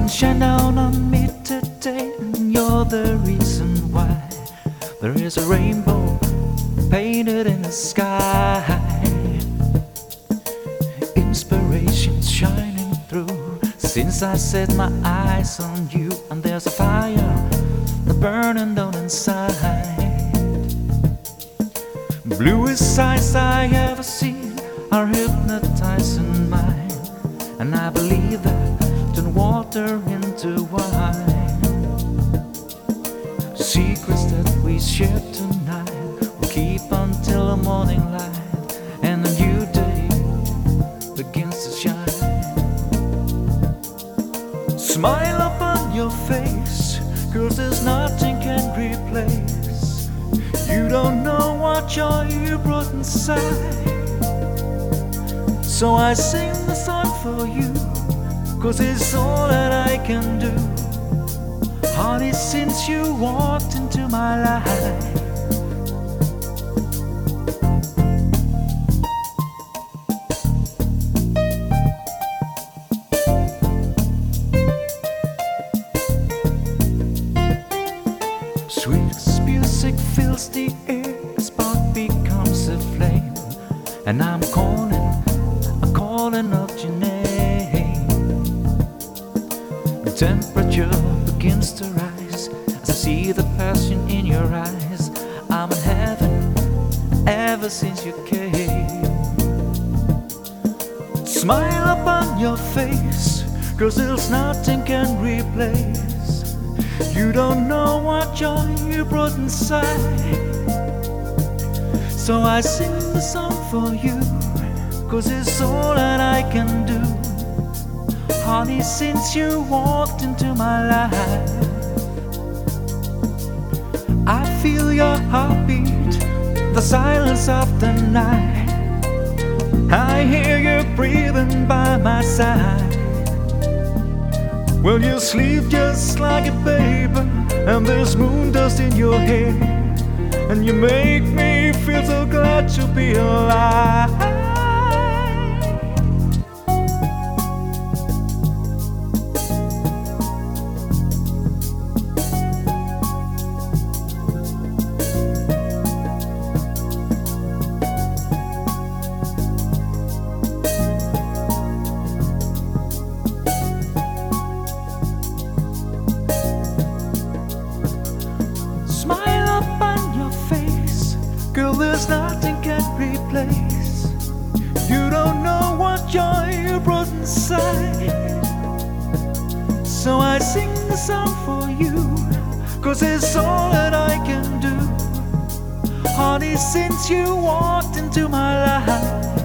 Shine down on me today, and you're the reason why there is a rainbow painted in the sky. Inspiration's shining through since I set my eyes on you, and there's a fire burning down inside. Bluest eyes I ever seen are hypnotizing mine, and I believe that turn water into wine. Secrets that we share tonight will keep until the morning light, and a new day begins to shine. Smile upon your face, 'cause there's nothing can replace. You don't know what joy you brought inside, so I sing the song for you, 'cause it's all that I can do. Honey, since you walked into my life, sweetest music fills the air, a spark becomes a flame, and I'm calling out your name. The temperature begins to rise as I see the passion in your eyes. I'm in heaven ever since you came. Smile upon your face, 'cause there's nothing can replace. You don't know what joy you brought inside, so I sing the song for you, 'cause it's all that I can do. Honey, since you walked into my life, I feel your heartbeat, the silence of the night. I hear you breathing by my side. Well, you sleep just like a baby, and there's moon dust in your hair, and you make me feel so glad to be alive. Smile upon your face, girl, there's nothing can replace. You don't know what joy you brought inside, so I sing the song for you, 'cause it's all that I can do. Honey, since you walked into my life,